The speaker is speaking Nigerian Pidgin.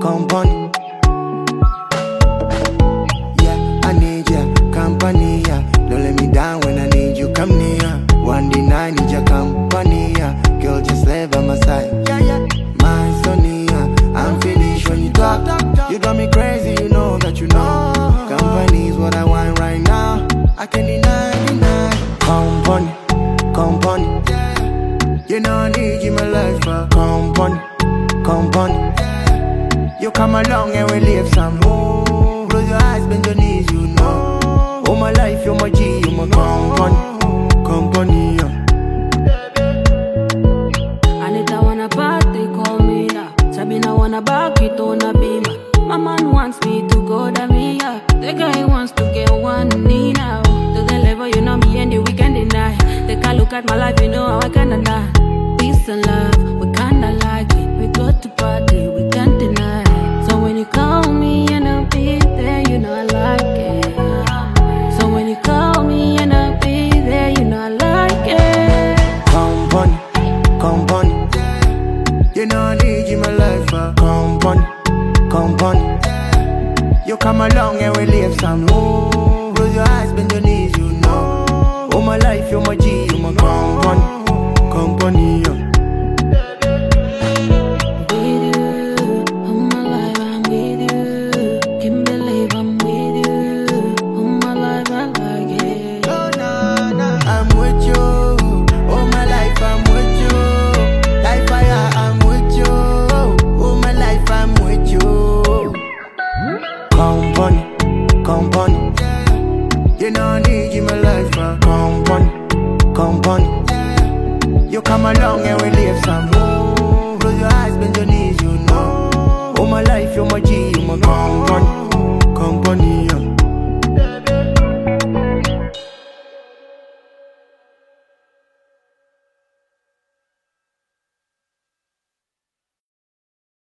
company. Yeah, I need ya company. Yeah, don't let me down when I need you. Come near. One day I need your company. Yeah, girl, just lay by my side. Yeah, yeah. My Sonia, I'm finished when you talk. You got me crazy, you know that you know. Company is what I want right now. I can't deny. Company, company. You know I need you in my life. Company. You come along and we live some more. Close your eyes, bend your knees, you know. Oh my life, you're my G, you're my company. Anita wanna party, call me up. Sabina wanna back it on a beamer. My man wants me to go to me, yeah. The guy wants to get one knee now. To the level, you know me and the weekend deny. They can look at my life, you know how I kinda die. Peace and love, we kinda like it. We go to party, we can't deny. So when you call me and I'll be there, you know I like it. So when you call me and I'll be there, you know I like it. Company. You know I need you in my life. Company. You come along and we live some more. Close your eyes, bend your knees, you know. Oh my life, you're my G, you're my company. With you, all my life I'm with you. Can't believe I'm with you. All my life I like it. I'm with you. All my life I'm with you. Life fire, I'm with you. All my life I'm with you. Company. You know I need you in my life. Company. You come along and we live some more. Close your eyes, bend your knees, you know.